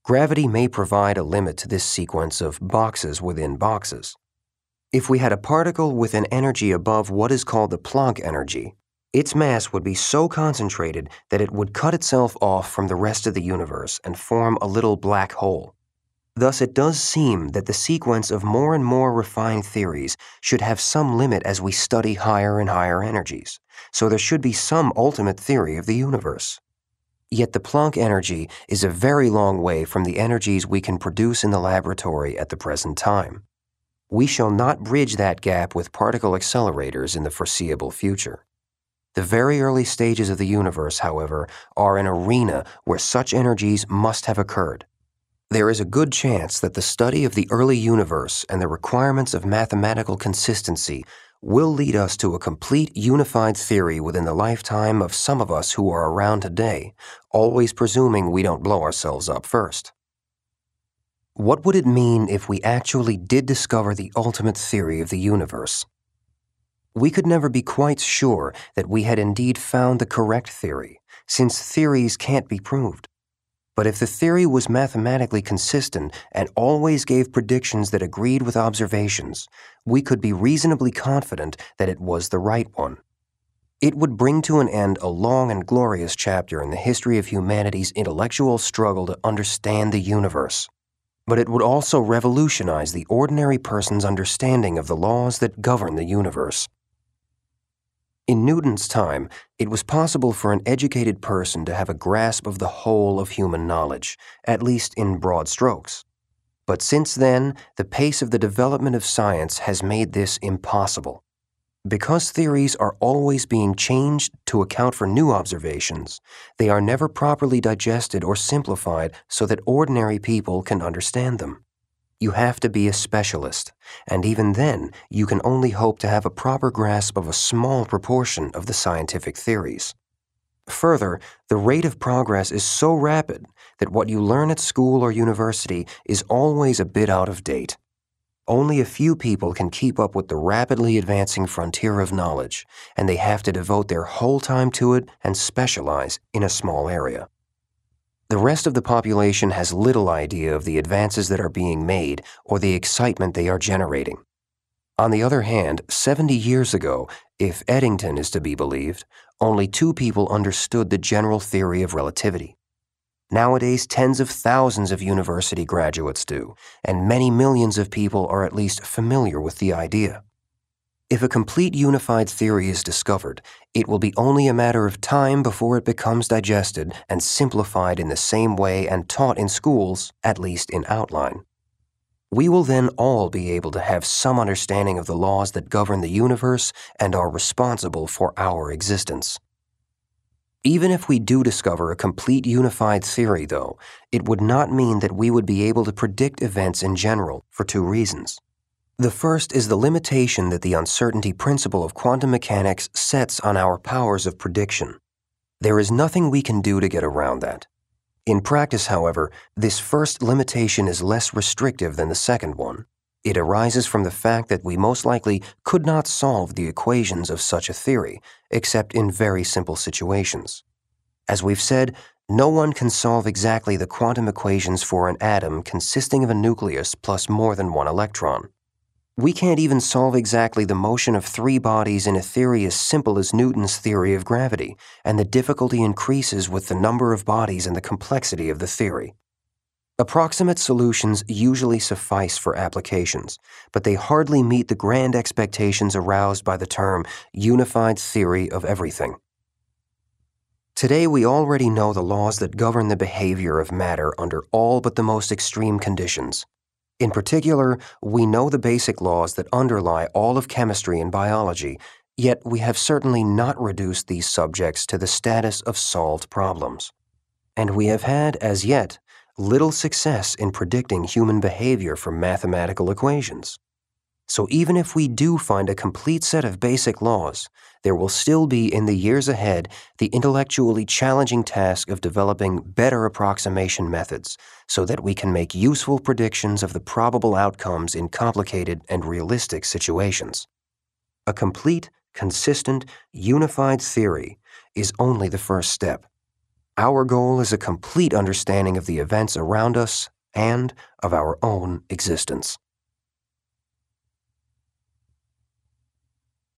Gravity may provide a limit to this sequence of boxes within boxes. If we had a particle with an energy above what is called the Planck energy, its mass would be so concentrated that it would cut itself off from the rest of the universe and form a little black hole. Thus, it does seem that the sequence of more and more refined theories should have some limit as we study higher and higher energies, so there should be some ultimate theory of the universe. Yet the Planck energy is a very long way from the energies we can produce in the laboratory at the present time. We shall not bridge that gap with particle accelerators in the foreseeable future. The very early stages of the universe, however, are an arena where such energies must have occurred. There is a good chance that the study of the early universe and the requirements of mathematical consistency will lead us to a complete unified theory within the lifetime of some of us who are around today, always presuming we don't blow ourselves up first. What would it mean if we actually did discover the ultimate theory of the universe? We could never be quite sure that we had indeed found the correct theory, since theories can't be proved. But if the theory was mathematically consistent and always gave predictions that agreed with observations, we could be reasonably confident that it was the right one. It would bring to an end a long and glorious chapter in the history of humanity's intellectual struggle to understand the universe. But it would also revolutionize the ordinary person's understanding of the laws that govern the universe. In Newton's time, it was possible for an educated person to have a grasp of the whole of human knowledge, at least in broad strokes. But since then, the pace of the development of science has made this impossible. Because theories are always being changed to account for new observations, they are never properly digested or simplified so that ordinary people can understand them. You have to be a specialist, and even then, you can only hope to have a proper grasp of a small proportion of the scientific theories. Further, the rate of progress is so rapid that what you learn at school or university is always a bit out of date. Only a few people can keep up with the rapidly advancing frontier of knowledge, and they have to devote their whole time to it and specialize in a small area. The rest of the population has little idea of the advances that are being made or the excitement they are generating. On the other hand, 70 years ago, if Eddington is to be believed, only 2 people understood the general theory of relativity. Nowadays, tens of thousands of university graduates do, and many millions of people are at least familiar with the idea. If a complete unified theory is discovered, it will be only a matter of time before it becomes digested and simplified in the same way and taught in schools, at least in outline. We will then all be able to have some understanding of the laws that govern the universe and are responsible for our existence. Even if we do discover a complete unified theory, though, it would not mean that we would be able to predict events in general for 2 reasons. The first is the limitation that the uncertainty principle of quantum mechanics sets on our powers of prediction. There is nothing we can do to get around that. In practice, however, this first limitation is less restrictive than the second one. It arises from the fact that we most likely could not solve the equations of such a theory, except in very simple situations. As we've said, no one can solve exactly the quantum equations for an atom consisting of a nucleus plus more than 1 electron. We can't even solve exactly the motion of 3 bodies in a theory as simple as Newton's theory of gravity, and the difficulty increases with the number of bodies and the complexity of the theory. Approximate solutions usually suffice for applications, but they hardly meet the grand expectations aroused by the term unified theory of everything. Today we already know the laws that govern the behavior of matter under all but the most extreme conditions. In particular, we know the basic laws that underlie all of chemistry and biology, yet we have certainly not reduced these subjects to the status of solved problems. And we have had, as yet, little success in predicting human behavior from mathematical equations. So even if we do find a complete set of basic laws, there will still be in the years ahead the intellectually challenging task of developing better approximation methods so that we can make useful predictions of the probable outcomes in complicated and realistic situations. A complete, consistent, unified theory is only the first step. Our goal is a complete understanding of the events around us and of our own existence.